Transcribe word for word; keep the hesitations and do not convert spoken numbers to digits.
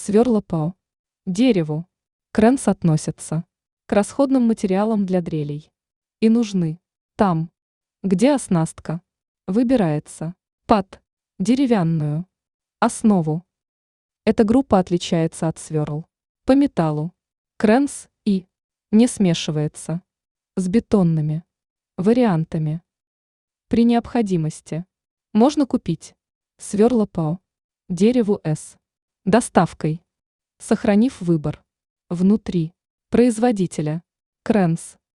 Сверла по дереву. Кренс относятся к расходным материалам для дрелей и нужны там, где оснастка выбирается под деревянную основу. Эта группа отличается от сверл по металлу. Кренс и не смешивается с бетонными вариантами. При необходимости можно купить сверла по дереву с доставкой, сохранив выбор внутри производителя. Кренс